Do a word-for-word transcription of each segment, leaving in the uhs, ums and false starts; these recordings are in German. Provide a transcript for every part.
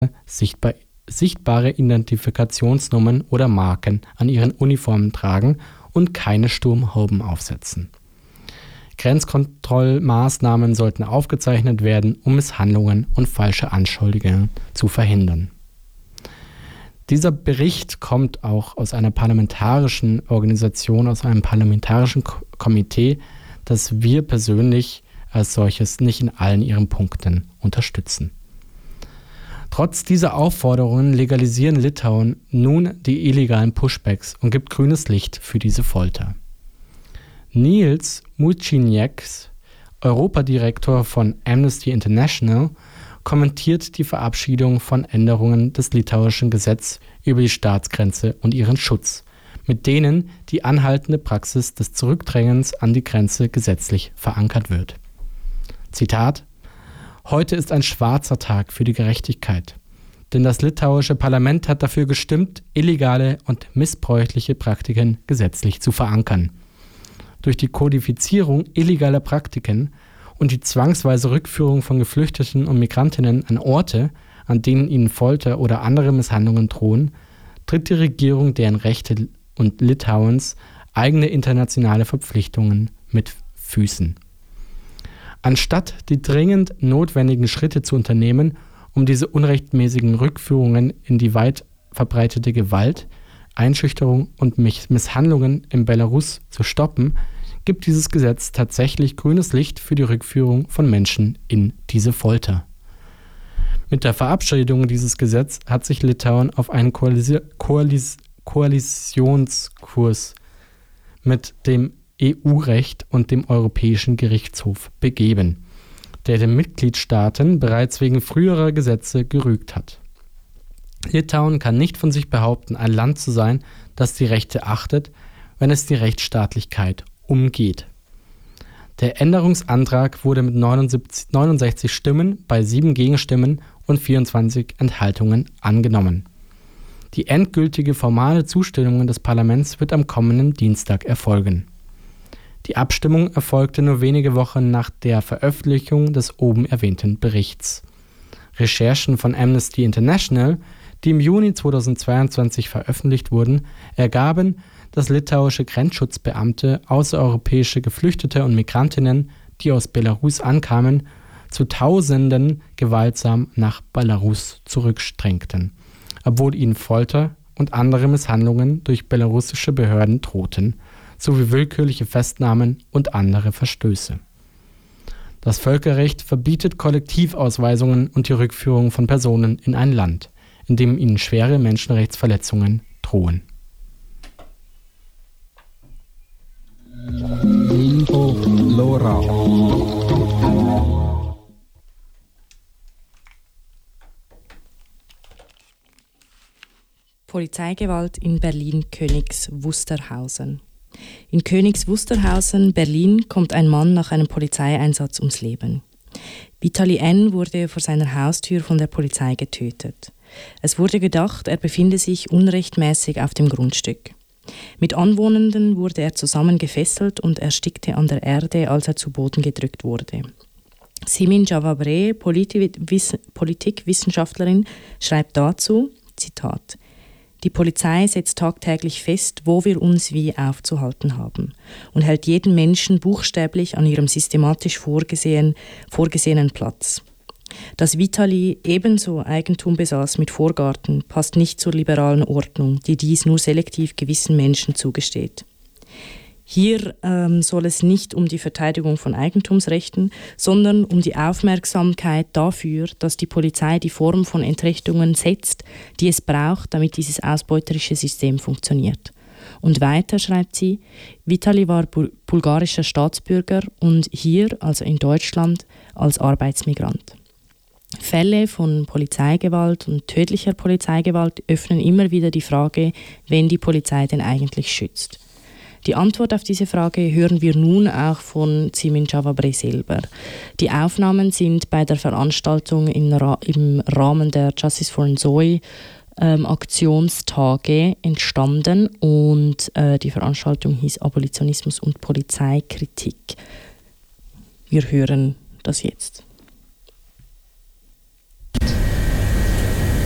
sichtbar, sichtbare Identifikationsnummern oder Marken an ihren Uniformen tragen und keine Sturmhauben aufsetzen. Grenzkontrollmaßnahmen sollten aufgezeichnet werden, um Misshandlungen und falsche Anschuldigungen zu verhindern. Dieser Bericht kommt auch aus einer parlamentarischen Organisation, aus einem parlamentarischen Ko- Komitee, das wir persönlich als solches nicht in allen ihren Punkten unterstützen. Trotz dieser Aufforderungen legalisieren Litauen nun die illegalen Pushbacks und gibt grünes Licht für diese Folter. Nils Muižnieks, Europadirektor von Amnesty International, kommentiert die Verabschiedung von Änderungen des litauischen Gesetzes über die Staatsgrenze und ihren Schutz, mit denen die anhaltende Praxis des Zurückdrängens an die Grenze gesetzlich verankert wird. Zitat: Heute ist ein schwarzer Tag für die Gerechtigkeit, denn das litauische Parlament hat dafür gestimmt, illegale und missbräuchliche Praktiken gesetzlich zu verankern. Durch die Kodifizierung illegaler Praktiken und die zwangsweise Rückführung von Geflüchteten und Migrantinnen an Orte, an denen ihnen Folter oder andere Misshandlungen drohen, tritt die Regierung deren Rechte und Litauens eigene internationale Verpflichtungen mit Füßen. Anstatt die dringend notwendigen Schritte zu unternehmen, um diese unrechtmäßigen Rückführungen in die weit verbreitete Gewalt, Einschüchterung und Misshandlungen in Belarus zu stoppen, gibt dieses Gesetz tatsächlich grünes Licht für die Rückführung von Menschen in diese Folter. Mit der Verabschiedung dieses Gesetzes hat sich Litauen auf einen Koalis- Koalis- Koalitionskurs mit dem E U-Recht und dem Europäischen Gerichtshof begeben, der den Mitgliedstaaten bereits wegen früherer Gesetze gerügt hat. Litauen kann nicht von sich behaupten, ein Land zu sein, das die Rechte achtet, wenn es die Rechtsstaatlichkeit umgeht. Der Änderungsantrag wurde mit neunundsiebzig, neunundsechzig Stimmen bei sieben Gegenstimmen und vierundzwanzig Enthaltungen angenommen. Die endgültige formale Zustimmung des Parlaments wird am kommenden Dienstag erfolgen. Die Abstimmung erfolgte nur wenige Wochen nach der Veröffentlichung des oben erwähnten Berichts. Recherchen von Amnesty International, die im Juni zweitausendzweiundzwanzig veröffentlicht wurden, ergaben, dass litauische Grenzschutzbeamte außereuropäische Geflüchtete und Migrantinnen, die aus Belarus ankamen, zu Tausenden gewaltsam nach Belarus zurückdrängten, obwohl ihnen Folter und andere Misshandlungen durch belarussische Behörden drohten, sowie willkürliche Festnahmen und andere Verstöße. Das Völkerrecht verbietet Kollektivausweisungen und die Rückführung von Personen in ein Land, in dem ihnen schwere Menschenrechtsverletzungen drohen. Info Lora. Polizeigewalt in Berlin-Königs Wusterhausen. In Königs Wusterhausen, Berlin, kommt ein Mann nach einem Polizeieinsatz ums Leben. Vitali N. wurde vor seiner Haustür von der Polizei getötet. Es wurde gedacht, er befinde sich unrechtmäßig auf dem Grundstück. Mit Anwohnenden wurde er zusammen gefesselt und erstickte an der Erde, als er zu Boden gedrückt wurde. Simin Javabre, Politi- Politikwissenschaftlerin, schreibt dazu, Zitat: Die Polizei setzt tagtäglich fest, wo wir uns wie aufzuhalten haben und hält jeden Menschen buchstäblich an ihrem systematisch vorgesehen, vorgesehenen Platz. Dass Vitali ebenso Eigentum besaß mit Vorgarten, passt nicht zur liberalen Ordnung, die dies nur selektiv gewissen Menschen zugesteht. Hier ähm, soll es nicht um die Verteidigung von Eigentumsrechten, sondern um die Aufmerksamkeit dafür, dass die Polizei die Form von Entrechtungen setzt, die es braucht, damit dieses ausbeuterische System funktioniert. Und weiter schreibt sie, Vitali war bul- bulgarischer Staatsbürger und hier, also in Deutschland, als Arbeitsmigrant. Fälle von Polizeigewalt und tödlicher Polizeigewalt öffnen immer wieder die Frage, wen die Polizei denn eigentlich schützt. Die Antwort auf diese Frage hören wir nun auch von Simin Javabre selber. Die Aufnahmen sind bei der Veranstaltung im, Ra- im Rahmen der Justice for Nzoia ähm, Aktionstage entstanden und äh, die Veranstaltung hieß Abolitionismus und Polizeikritik. Wir hören das jetzt.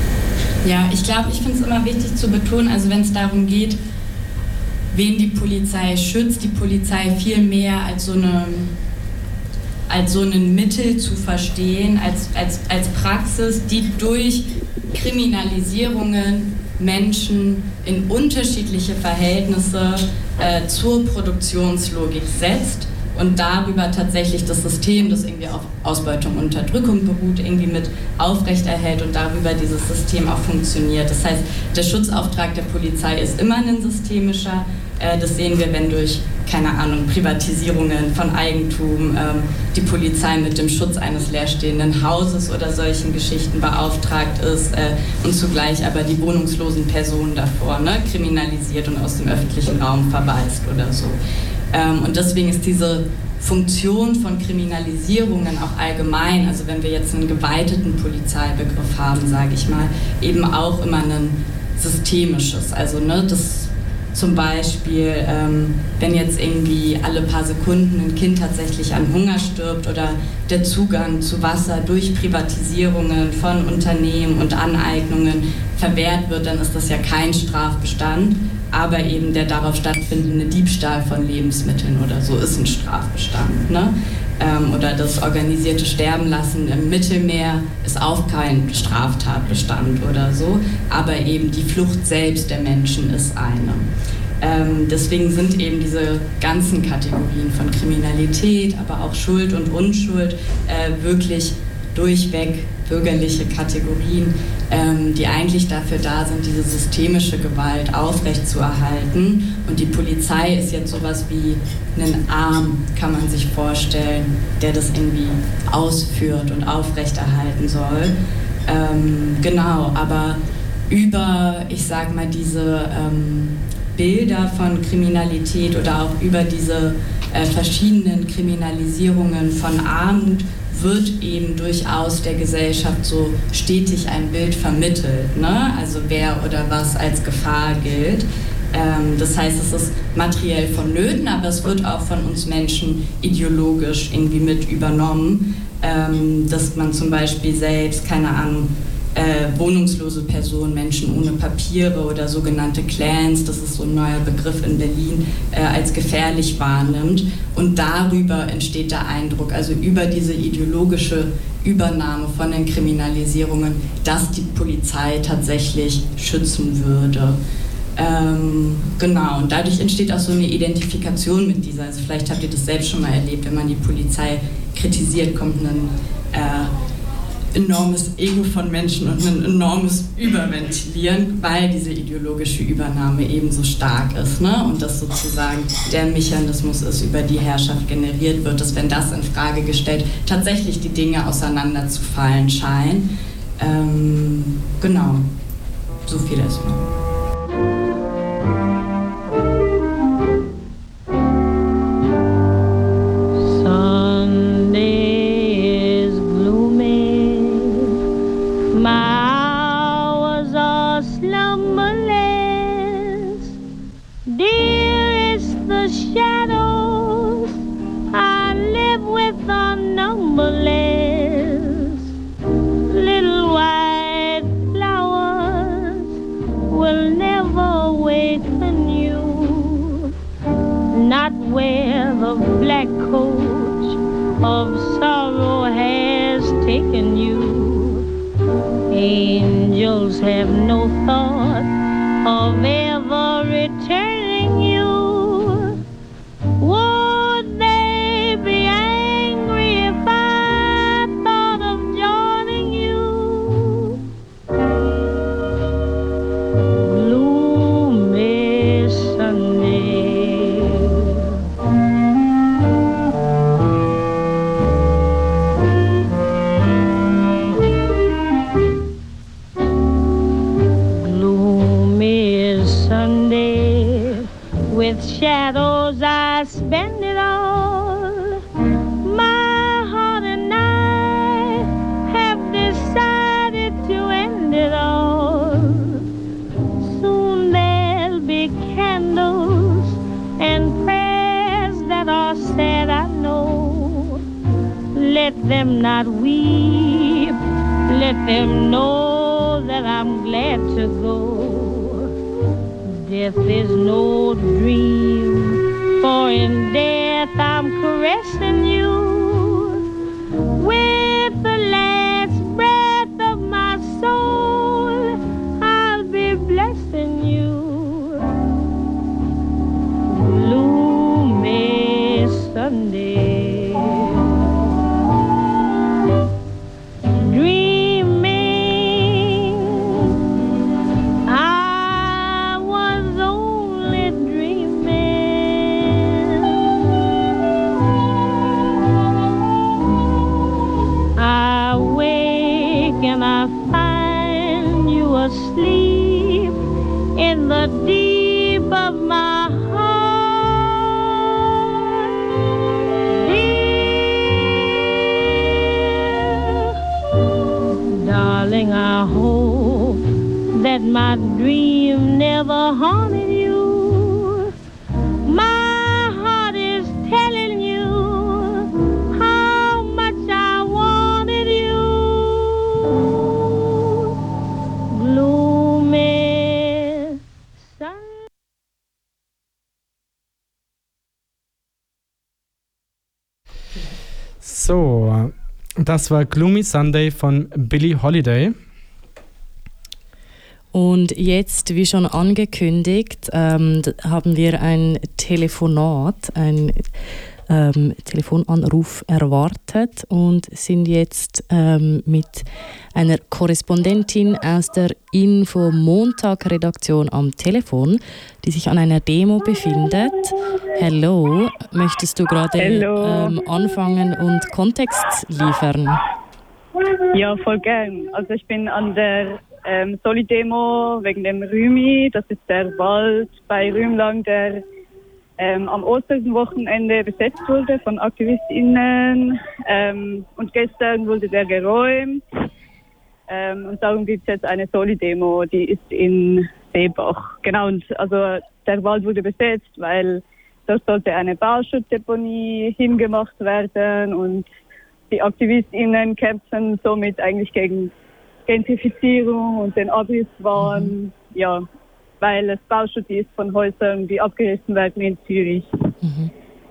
Ja, ich glaube, ich finde es immer wichtig zu betonen, also wenn es darum geht, wen die Polizei schützt, die Polizei viel mehr als so eine als so ein Mittel zu verstehen, als, als, als Praxis, die durch Kriminalisierungen Menschen in unterschiedliche Verhältnisse äh, zur Produktionslogik setzt und darüber tatsächlich das System, das irgendwie auf Ausbeutung und Unterdrückung beruht, irgendwie mit aufrechterhält und darüber dieses System auch funktioniert. Das heißt, der Schutzauftrag der Polizei ist immer ein systemischer. Äh, das sehen wir, wenn durch, keine Ahnung, Privatisierungen von Eigentum ähm, die Polizei mit dem Schutz eines leerstehenden Hauses oder solchen Geschichten beauftragt ist äh, und zugleich aber die wohnungslosen Personen davor ne, kriminalisiert und aus dem öffentlichen Raum verweist oder so. Ähm, und deswegen ist diese Funktion von Kriminalisierungen auch allgemein, also wenn wir jetzt einen geweiteten Polizeibegriff haben, sage ich mal, eben auch immer ein systemisches. Also ne, das zum Beispiel, ähm, wenn jetzt irgendwie alle paar Sekunden ein Kind tatsächlich an Hunger stirbt oder der Zugang zu Wasser durch Privatisierungen von Unternehmen und Aneignungen verwehrt wird, dann ist das ja kein Strafbestand, aber eben der darauf stattfindende Diebstahl von Lebensmitteln oder so ist ein Strafbestand. Ne? Ähm, oder das organisierte Sterbenlassen im Mittelmeer ist auch kein Straftatbestand oder so, aber eben die Flucht selbst der Menschen ist eine. Ähm, deswegen sind eben diese ganzen Kategorien von Kriminalität, aber auch Schuld und Unschuld äh, wirklich durchweg bürgerliche Kategorien, ähm, die eigentlich dafür da sind, diese systemische Gewalt aufrechtzuerhalten. Und die Polizei ist jetzt sowas wie ein Arm, kann man sich vorstellen, der das irgendwie ausführt und aufrechterhalten soll. Ähm, genau, aber über, ich sag mal, diese ähm, Bilder von Kriminalität oder auch über diese äh, verschiedenen Kriminalisierungen von Armut wird eben durchaus der Gesellschaft so stetig ein Bild vermittelt, ne? Also wer oder was als Gefahr gilt. Ähm, das heißt, es ist materiell vonnöten, aber es wird auch von uns Menschen ideologisch irgendwie mit übernommen, ähm, dass man zum Beispiel selbst, keine Ahnung, Äh, wohnungslose Personen, Menschen ohne Papiere oder sogenannte Clans, das ist so ein neuer Begriff in Berlin, äh, als gefährlich wahrnimmt. Und darüber entsteht der Eindruck, also über diese ideologische Übernahme von den Kriminalisierungen, dass die Polizei tatsächlich schützen würde. Ähm, genau, und dadurch entsteht auch so eine Identifikation mit dieser. Also vielleicht habt ihr das selbst schon mal erlebt, wenn man die Polizei kritisiert, kommt ein äh, enormes Ego von Menschen und ein enormes Überventilieren, weil diese ideologische Übernahme eben so stark ist, ne? Und das sozusagen der Mechanismus ist, über die Herrschaft generiert wird, dass wenn das in Frage gestellt, tatsächlich die Dinge auseinanderzufallen scheinen. Ähm, genau, so viel erstmal. Let them not weep, let them know that that I'm glad to go. Death is no dream, for in death I'm caressing you with the last breath of my soul. I'll be blessing you. Gloomy Sunday, dreaming I was only dreaming. I wake and I find you asleep in the deep of my heart. Dear darling, I hope that my dream never haunted you. My heart is telling you how much I wanted you. Gloomy sun. So, das war Gloomy Sunday von Billie Holiday. Und jetzt, wie schon angekündigt, ähm, d- haben wir ein Telefonat, ein ähm, Telefonanruf erwartet und sind jetzt ähm, mit einer Korrespondentin aus der Info-Montag-Redaktion am Telefon, die sich an einer Demo befindet. Hello, möchtest du gerade Hello. ähm, anfangen und Kontext liefern? Ja, voll gern. Also ich bin an der ähm, Soli-Demo wegen dem Rümi. Das ist der Wald bei Rümlang, der ähm, am Osterwochenende besetzt wurde von AktivistInnen. Ähm, und gestern wurde der geräumt. Ähm, und darum gibt es jetzt eine Soli-Demo, die ist in Seebach. Genau, und also der Wald wurde besetzt, weil dort sollte eine Bauschuttdeponie hingemacht werden und die AktivistInnen kämpfen somit eigentlich gegen Gentrifizierung und den Abrisswahn, mhm. ja, weil es Bauschutt ist von Häusern, die abgerissen werden in Zürich. Mhm.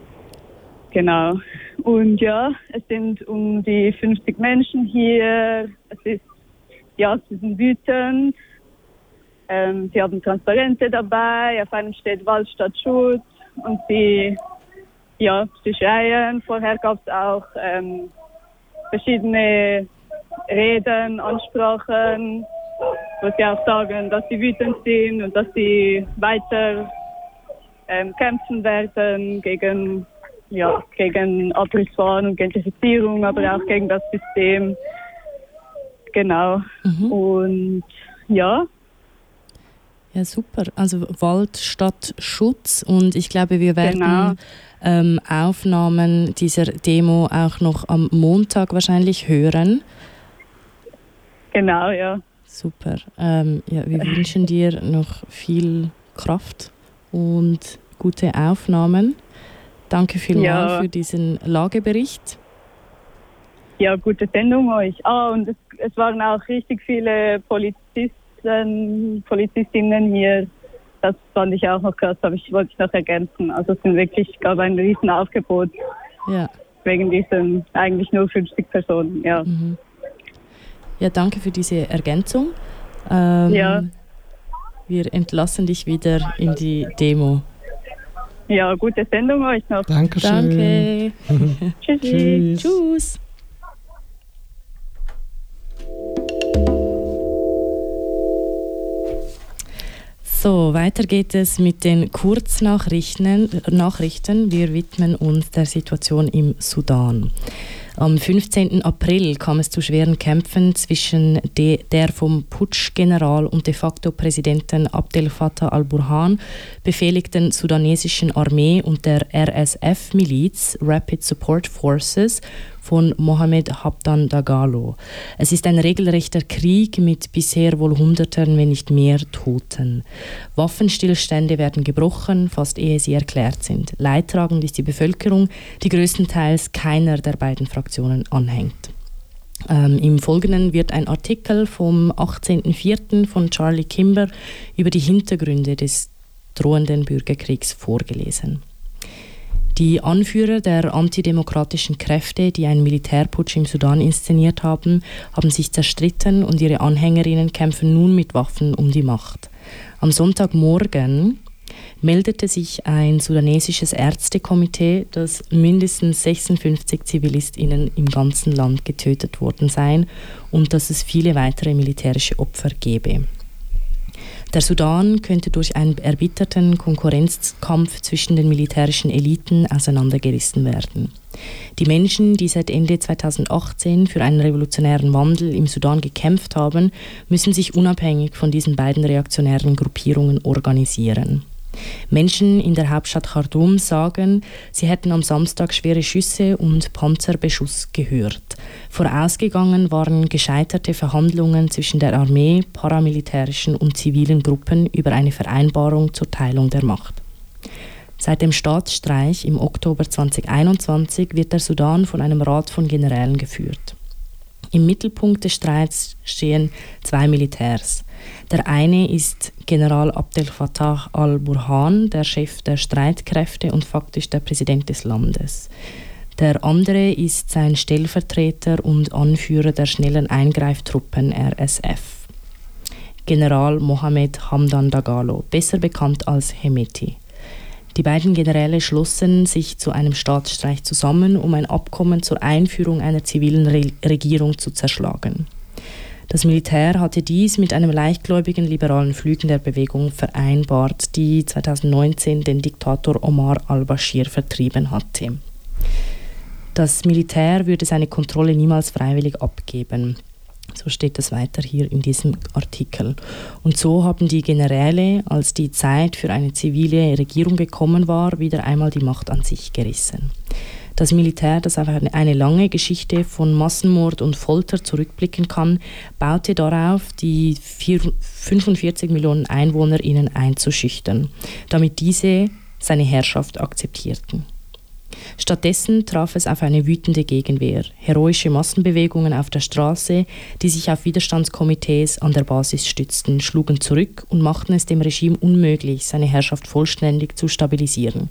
Genau. Und ja, es sind um die fünfzig Menschen hier. Es ist, ja, sie sind wütend. Ähm, sie haben Transparente dabei, auf einem steht Wald statt Schutz und sie, ja, sie schreien. Vorher gab es auch ähm, verschiedene Reden, Ansprachen, wo sie auch sagen, dass sie wütend sind und dass sie weiter ähm, kämpfen werden gegen, ja, gegen Abrisswahn und Gentrifizierung, aber auch gegen das System. Genau. Mhm. Und ja. Ja, super. Also Wald statt Schutz. Und ich glaube, wir werden Genau. ähm, Aufnahmen dieser Demo auch noch am Montag wahrscheinlich hören. Genau, ja. Super. Ähm, ja, wir wünschen dir noch viel Kraft und gute Aufnahmen. Danke vielmals Ja. für diesen Lagebericht. Ja, gute Sendung euch. Ah, und es, es waren auch richtig viele Polizisten, Polizistinnen hier. Das fand ich auch noch krass, aber ich wollte ich noch ergänzen. Also es sind wirklich, gab ein riesen Aufgebot Ja. wegen diesen eigentlich nur fünfzig Personen, ja. Mhm. Ja, danke für diese Ergänzung. Ähm, Ja. Wir entlassen dich wieder in die Demo. Ja, gute Sendung euch noch. Dankeschön. Danke. Tschüssi. Tschüss. Tschüss. So, weiter geht es mit den Kurznachrichten. Nachrichten. Wir widmen uns der Situation im Sudan. Am fünfzehnten April kam es zu schweren Kämpfen zwischen de, der vom Putschgeneral und de facto Präsidenten Abdel Fattah al-Burhan befehligten sudanesischen Armee und der R S F-Miliz Rapid Support Forces von Mohamed Hamdan Dagalo. Es ist ein regelrechter Krieg mit bisher wohl Hunderten, wenn nicht mehr Toten. Waffenstillstände werden gebrochen, fast ehe sie erklärt sind. Leidtragend ist die Bevölkerung, die größtenteils keiner der beiden Fraktionen anhängt. Ähm, Im Folgenden wird ein Artikel vom achtzehnten vierten von Charlie Kimber über die Hintergründe des drohenden Bürgerkriegs vorgelesen. Die Anführer der antidemokratischen Kräfte, die einen Militärputsch im Sudan inszeniert haben, haben sich zerstritten und ihre Anhängerinnen kämpfen nun mit Waffen um die Macht. Am Sonntagmorgen meldete sich ein sudanesisches Ärztekomitee, dass mindestens sechsundfünfzig ZivilistInnen im ganzen Land getötet worden seien und dass es viele weitere militärische Opfer gebe. Der Sudan könnte durch einen erbitterten Konkurrenzkampf zwischen den militärischen Eliten auseinandergerissen werden. Die Menschen, die seit Ende zweitausendachtzehn für einen revolutionären Wandel im Sudan gekämpft haben, müssen sich unabhängig von diesen beiden reaktionären Gruppierungen organisieren. Menschen in der Hauptstadt Khartoum sagen, sie hätten am Samstag schwere Schüsse und Panzerbeschuss gehört. Vorausgegangen waren gescheiterte Verhandlungen zwischen der Armee, paramilitärischen und zivilen Gruppen über eine Vereinbarung zur Teilung der Macht. Seit dem Staatsstreich im Oktober zweitausendeinundzwanzig wird der Sudan von einem Rat von Generälen geführt. Im Mittelpunkt des Streits stehen zwei Militärs. Der eine ist General Abdel Fattah al-Burhan, der Chef der Streitkräfte und faktisch der Präsident des Landes. Der andere ist sein Stellvertreter und Anführer der schnellen Eingreiftruppen R S F, General Mohammed Hamdan Dagalo, besser bekannt als Hemeti. Die beiden Generäle schlossen sich zu einem Staatsstreich zusammen, um ein Abkommen zur Einführung einer zivilen Re- Regierung zu zerschlagen. Das Militär hatte dies mit einem leichtgläubigen liberalen Flügel der Bewegung vereinbart, die zweitausendneunzehn den Diktator Omar al-Bashir vertrieben hatte. Das Militär würde seine Kontrolle niemals freiwillig abgeben. So steht es weiter hier in diesem Artikel. Und so haben die Generäle, als die Zeit für eine zivile Regierung gekommen war, wieder einmal die Macht an sich gerissen. Das Militär, das auf eine lange Geschichte von Massenmord und Folter zurückblicken kann, baute darauf, die fünfundvierzig Millionen EinwohnerInnen einzuschüchtern, damit diese seine Herrschaft akzeptierten. Stattdessen traf es auf eine wütende Gegenwehr, heroische Massenbewegungen auf der Straße, die sich auf Widerstandskomitees an der Basis stützten, schlugen zurück und machten es dem Regime unmöglich, seine Herrschaft vollständig zu stabilisieren.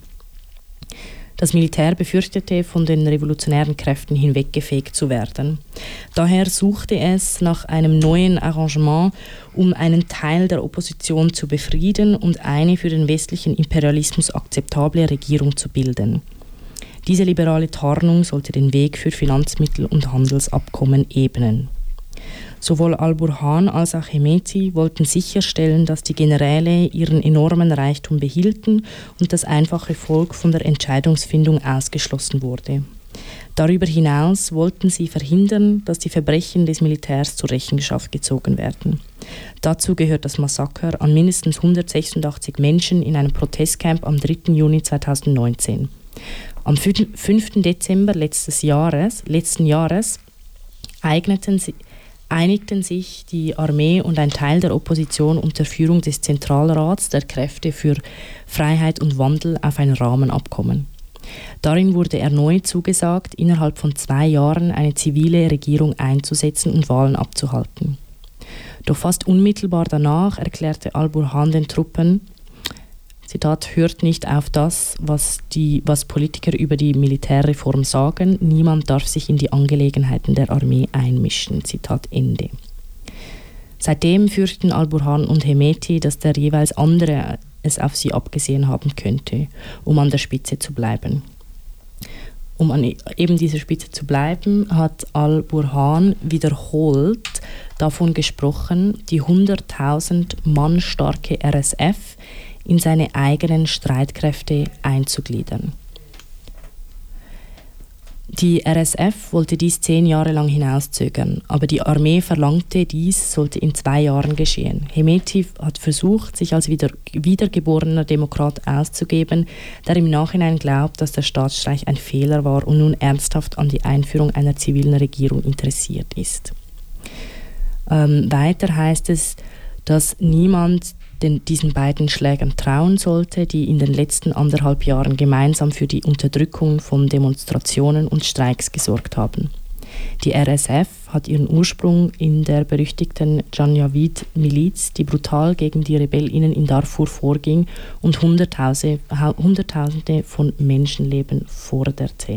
Das Militär befürchtete, von den revolutionären Kräften hinweggefegt zu werden. Daher suchte es nach einem neuen Arrangement, um einen Teil der Opposition zu befrieden und eine für den westlichen Imperialismus akzeptable Regierung zu bilden. Diese liberale Tarnung sollte den Weg für Finanzmittel- und Handelsabkommen ebnen. Sowohl al-Burhan als auch Hemeti wollten sicherstellen, dass die Generäle ihren enormen Reichtum behielten und das einfache Volk von der Entscheidungsfindung ausgeschlossen wurde. Darüber hinaus wollten sie verhindern, dass die Verbrechen des Militärs zur Rechenschaft gezogen werden. Dazu gehört das Massaker an mindestens hundertsechsundachtzig Menschen in einem Protestcamp am dritten Juni zweitausendneunzehn. Am fünften Dezember letztes Jahres, letzten Jahres eigneten sie, einigten sich die Armee und ein Teil der Opposition unter Führung des Zentralrats der Kräfte für Freiheit und Wandel auf ein Rahmenabkommen. Darin wurde erneut zugesagt, innerhalb von zwei Jahren eine zivile Regierung einzusetzen und Wahlen abzuhalten. Doch fast unmittelbar danach erklärte al-Burhan den Truppen, Zitat, hört nicht auf das, was, die, was Politiker über die Militärreform sagen. Niemand darf sich in die Angelegenheiten der Armee einmischen. Zitat Ende. Seitdem fürchten al-Burhan und Hemeti, dass der jeweils andere es auf sie abgesehen haben könnte, um an der Spitze zu bleiben. Um an eben dieser Spitze zu bleiben, hat al-Burhan wiederholt davon gesprochen, die hunderttausend Mann starke R S F in seine eigenen Streitkräfte einzugliedern. Die R S F wollte dies zehn Jahre lang hinauszögern, aber die Armee verlangte, dies sollte in zwei Jahren geschehen. Hemeti hat versucht, sich als wieder, wiedergeborener Demokrat auszugeben, der im Nachhinein glaubt, dass der Staatsstreich ein Fehler war und nun ernsthaft an die Einführung einer zivilen Regierung interessiert ist. Ähm, weiter heißt es, dass niemand den, diesen beiden Schlägern trauen sollte, die in den letzten anderthalb Jahren gemeinsam für die Unterdrückung von Demonstrationen und Streiks gesorgt haben. Die R S F hat ihren Ursprung in der berüchtigten Janjaweed-Miliz, die brutal gegen die RebellInnen in Darfur vorging und Hunderttausende, Hunderttausende von Menschenleben forderte.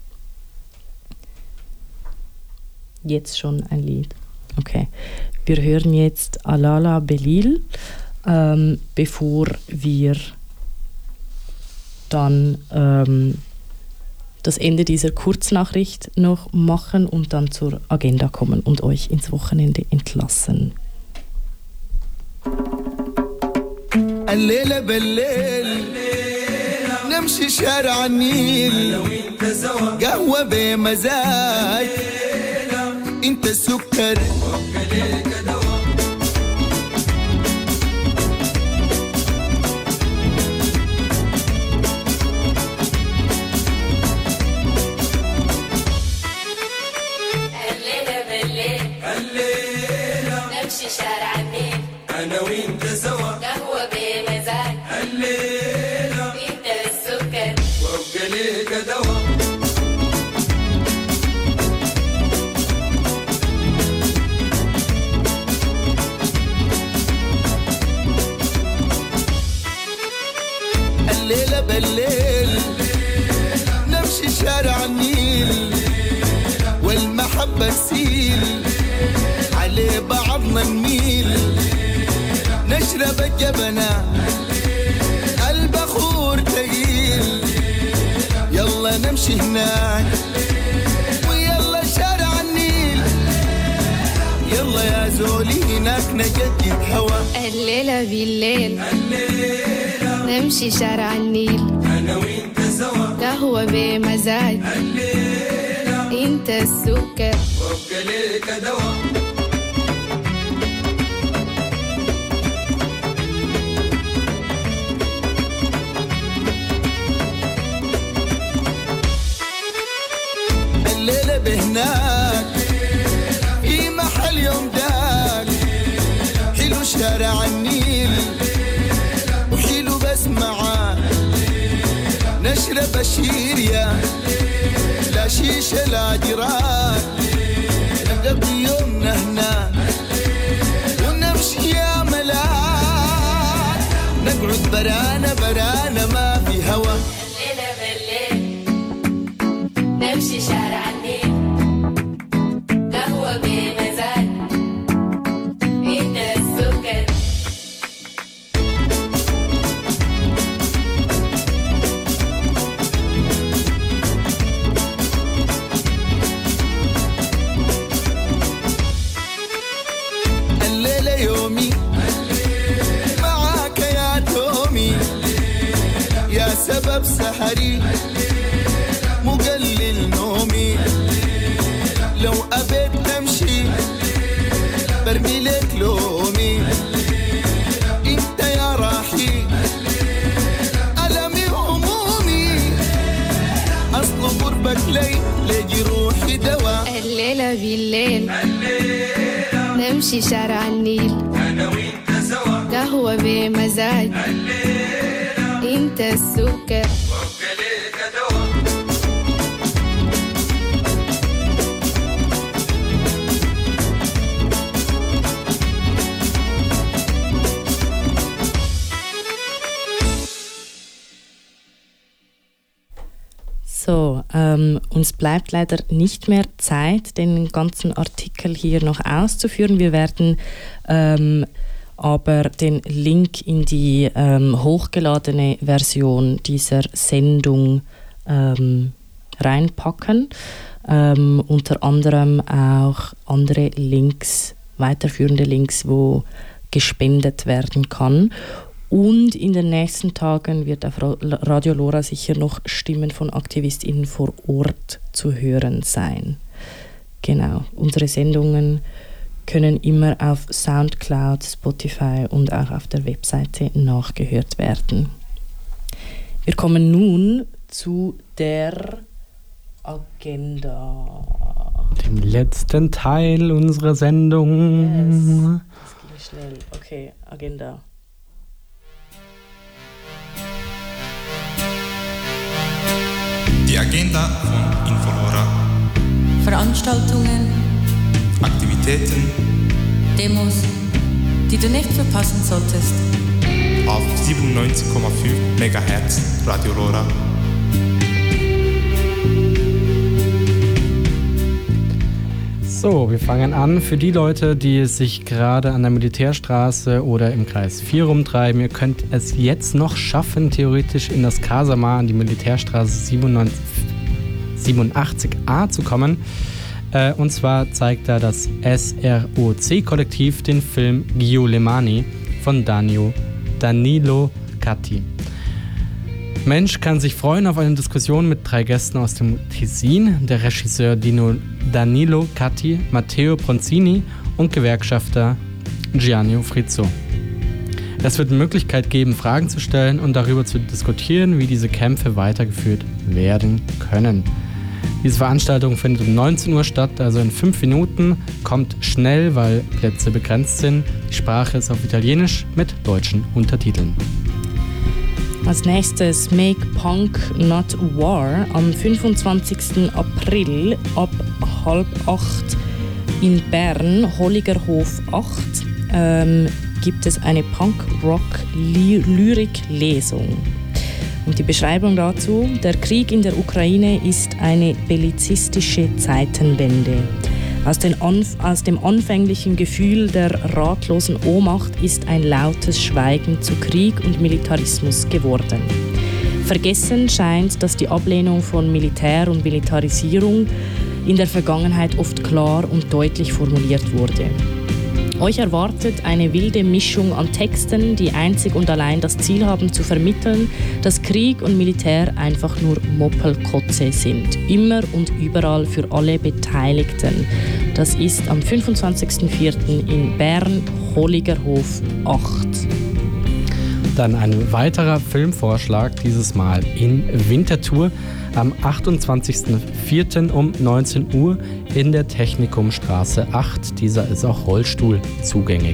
Jetzt schon ein Lied. Okay. Wir hören jetzt Alala Belil, ähm, bevor wir dann ähm, das Ende dieser Kurznachricht noch machen und dann zur Agenda kommen und euch ins Wochenende entlassen. الليلة بالليل نمشي شارع النيل قهوة بمزاج انت السكر شارع النيل أنا وإنت سوا قهوة بمزاج الليلة أنت السكر وأبقى ليك دوا الليلة بالليل نمشي شارع النيل والمحبة تسيل عليه بعضنا نميل نشرب الجبنة البخور تقيل يلا نمشي هناك ويلا شارع النيل يلا يا زولي هناك نجدد هوا الليلة بالليل نمشي شارع النيل أنا وإنت سوا قهوة بمزاج الليلة أنت السكر وأبقى ليك دوا الليلة بهناك في محل يوم داك حلو شارع النيل وحلو بس معاك نشرب الشيريا لا شيشة لا جراك نقضي يومنا هناك ونمشي يا ملاك نقعد برانا برانا ما في هوا الليلة بالليل نمشي شارع النيل قهوة بمزاج انت السكر الليلة يومي معاك يا تومي يا سبب سحري مقلل نومي لو أبيت تمشي برمي لك لومي انت يا راحي ألمي همومي أصل قربك لي لجروحي دوا الليلة بالليل نمشي شارع النيل أنا وإنت سوا قهوة بمزاج الليلة انت السكر وأبقى ليك دوا So, ähm, uns bleibt leider nicht mehr Zeit, den ganzen Artikel hier noch auszuführen. Wir werden ähm, aber den Link in die ähm, hochgeladene Version dieser Sendung ähm, reinpacken. Ähm, unter anderem auch andere Links, weiterführende Links, wo gespendet werden kann. Und in den nächsten Tagen wird auf Radio Lora sicher noch Stimmen von AktivistInnen vor Ort zu hören sein. Genau, unsere Sendungen können immer auf Soundcloud, Spotify und auch auf der Webseite nachgehört werden. Wir kommen nun zu der Agenda. Dem letzten Teil unserer Sendung. Yes. Das ging schnell. Okay, Agenda. Die Agenda von Infolora. Veranstaltungen, Aktivitäten Demos, die du nicht verpassen solltest. auf siebenundneunzig Komma fünf Megahertz Radio Lora. So, wir fangen an. Für die Leute, die sich gerade an der Militärstraße oder im Kreis vier rumtreiben, ihr könnt es jetzt noch schaffen, theoretisch in das Casamar an die Militärstraße siebenundachtzig a zu kommen. Äh, und zwar zeigt da das S R O C-Kollektiv den Film Giulimani von Danilo, Danilo Catti. Mensch kann sich freuen auf eine Diskussion mit drei Gästen aus dem Tessin, der Regisseur Dino, Danilo Catti, Matteo Bronzini und Gewerkschafter Gianni Frizzo. Es wird eine Möglichkeit geben, Fragen zu stellen und darüber zu diskutieren, wie diese Kämpfe weitergeführt werden können. Diese Veranstaltung findet um neunzehn Uhr statt, also in fünf Minuten. Kommt schnell, weil Plätze begrenzt sind. Die Sprache ist auf Italienisch mit deutschen Untertiteln. Als nächstes Make Punk Not War am fünfundzwanzigsten April ab halb acht in Bern, Holligerhof acht, ähm, gibt es eine Punk-Rock-Lyrik-Lesung. Und die Beschreibung dazu: Der Krieg in der Ukraine ist eine bellizistische Zeitenwende. Aus, den Anf- aus dem anfänglichen Gefühl der ratlosen Ohnmacht ist ein lautes Schweigen zu Krieg und Militarismus geworden. Vergessen scheint, dass die Ablehnung von Militär und Militarisierung in der Vergangenheit oft klar und deutlich formuliert wurde. Euch erwartet eine wilde Mischung an Texten, die einzig und allein das Ziel haben zu vermitteln, dass Krieg und Militär einfach nur Moppelkotze sind. Immer und überall für alle Beteiligten. Das ist am fünfundzwanzigsten vierten in Bern, Holligerhof acht. Dann ein weiterer Filmvorschlag, dieses Mal in Winterthur am achtundzwanzigsten vierten um neunzehn Uhr in der Technikumstraße acht. Dieser ist auch Rollstuhl zugänglich.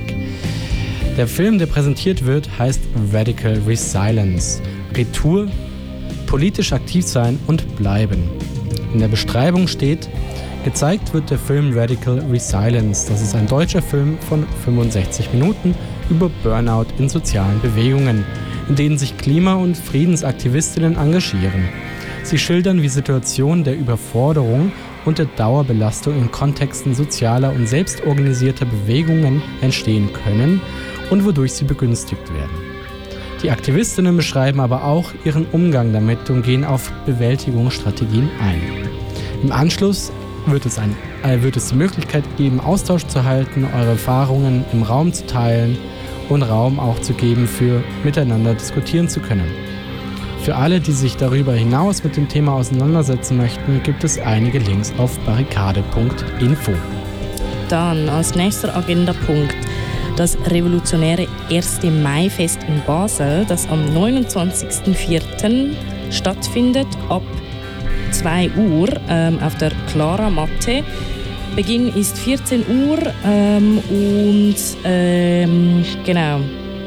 Der Film, der präsentiert wird, heißt Radical Resilience. Retour, politisch aktiv sein und bleiben. In der Beschreibung steht: Gezeigt wird der Film Radical Resilience. Das ist ein deutscher Film von fünfundsechzig Minuten über Burnout in sozialen Bewegungen, in denen sich Klima- und Friedensaktivistinnen engagieren. Sie schildern, wie Situationen der Überforderung und der Dauerbelastung in Kontexten sozialer und selbstorganisierter Bewegungen entstehen können und wodurch sie begünstigt werden. Die Aktivistinnen beschreiben aber auch ihren Umgang damit und gehen auf Bewältigungsstrategien ein. Im Anschluss wird es, ein, äh, wird es die Möglichkeit geben, Austausch zu halten, eure Erfahrungen im Raum zu teilen und Raum auch zu geben, für miteinander diskutieren zu können. Für alle, die sich darüber hinaus mit dem Thema auseinandersetzen möchten, gibt es einige Links auf barrikade punkt info. Dann als nächster Agendapunkt das revolutionäre erste Mai-Fest in Basel, das am neunundzwanzigsten vierten stattfindet, ab zwei Uhr ähm, auf der Clara Matte. Beginn ist vierzehn Uhr ähm, und ähm, genau.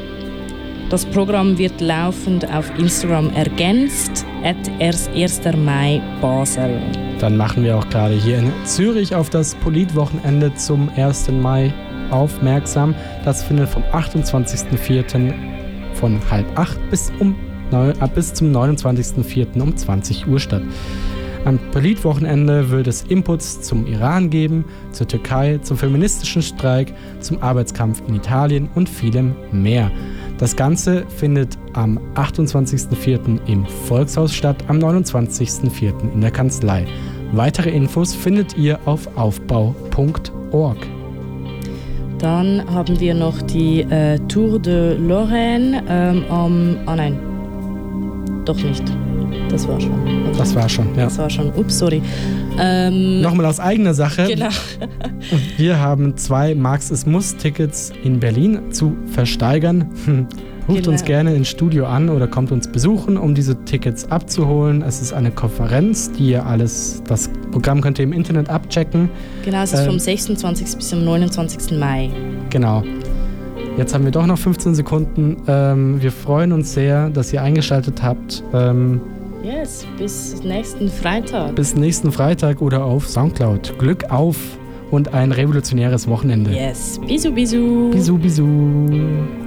Das Programm wird laufend auf Instagram ergänzt, at erster Mai Basel. Dann machen wir auch gerade hier in Zürich auf das Politwochenende zum ersten Mai aufmerksam. Das findet vom achtundzwanzigsten vierten von halb acht bis, um, äh, bis zum neunundzwanzigsten vierten um zwanzig Uhr statt. Am Politwochenende wird es Inputs zum Iran geben, zur Türkei, zum feministischen Streik, zum Arbeitskampf in Italien und vielem mehr. Das Ganze findet am achtundzwanzigsten vierten im Volkshaus statt, am neunundzwanzigsten vierten in der Kanzlei. Weitere Infos findet ihr auf aufbau punkt org. Dann haben wir noch die äh, Tour de Lorraine ähm, am... Ah nein, doch nicht. Das war schon. Okay. Das war schon, ja. Das war schon. Ups, sorry. Ähm, Nochmal aus eigener Sache. Genau. Wir haben zwei Marx-es-Muss-Tickets in Berlin zu versteigern. Ruft Genau. uns gerne ins Studio an oder kommt uns besuchen, um diese Tickets abzuholen. Es ist eine Konferenz, die ihr alles, das Programm könnt ihr im Internet abchecken. Genau, es ist Ähm, vom sechsundzwanzigsten bis zum neunundzwanzigsten Mai. Genau. Jetzt haben wir doch noch fünfzehn Sekunden. Ähm, wir freuen uns sehr, dass ihr eingeschaltet habt. Ähm, Yes, bis nächsten Freitag. Bis nächsten Freitag oder auf Soundcloud. Glück auf und ein revolutionäres Wochenende. Yes, bisu bisu. Bisu bisu.